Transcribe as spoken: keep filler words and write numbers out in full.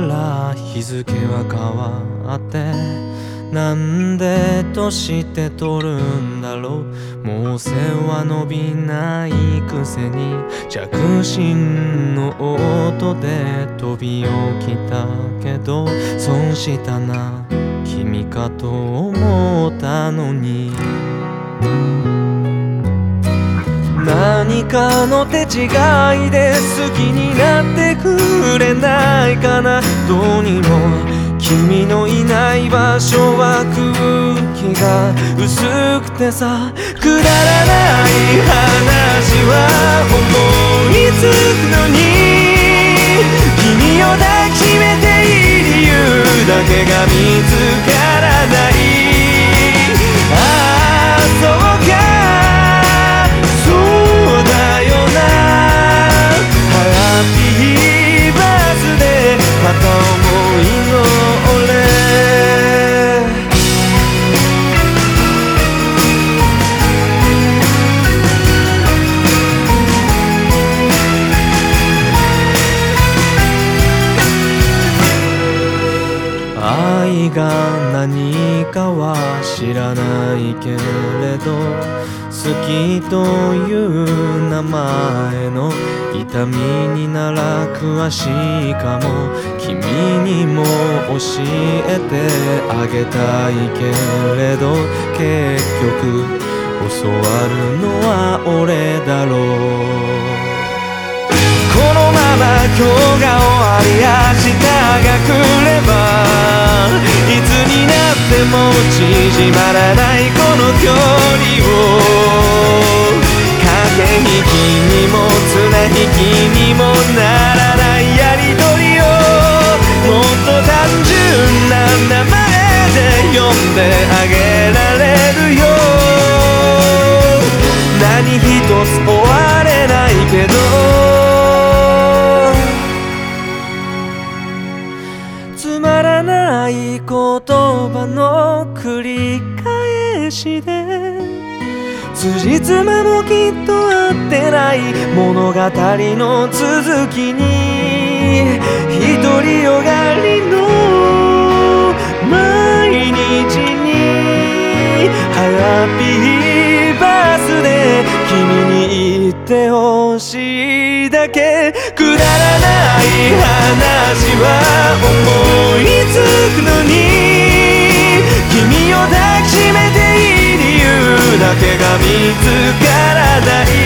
から日付は変わって、なんでとして取るんだろう。もう背は伸びないくせに着信の音で飛び起きたけど、損したな君かと思ったのに。何かの手違いで好きになってくれないかな。どうにも君のいない場所は空気が薄くてさ、くだらない話は思いつくのに、君を抱きしめていい理由だけが見つからない。ああそうかそうだよな、ハッピーバースデー片思いの俺。愛が何かは知らないけれど、好きという名前の痛みになら詳しいかも。君にも教えてあげたいけれど、結局教わるのは俺だろう。このまま今日が終わり明日が来れば、いつになっても縮まらないこの距離を、駆け引きにも綱引きにもならないやりとりを、もっと単純な名前で呼んであげられるよ。何一つ終われないけど、つまらない言葉の繰り返しで、辻褄もきっと合ってない物語の続きに、独りよがりの毎日にハッピーバースデー君に言ってほしいだけ。くだらない話は思いつくのに、君を抱きしめていい理由だけが見つからない。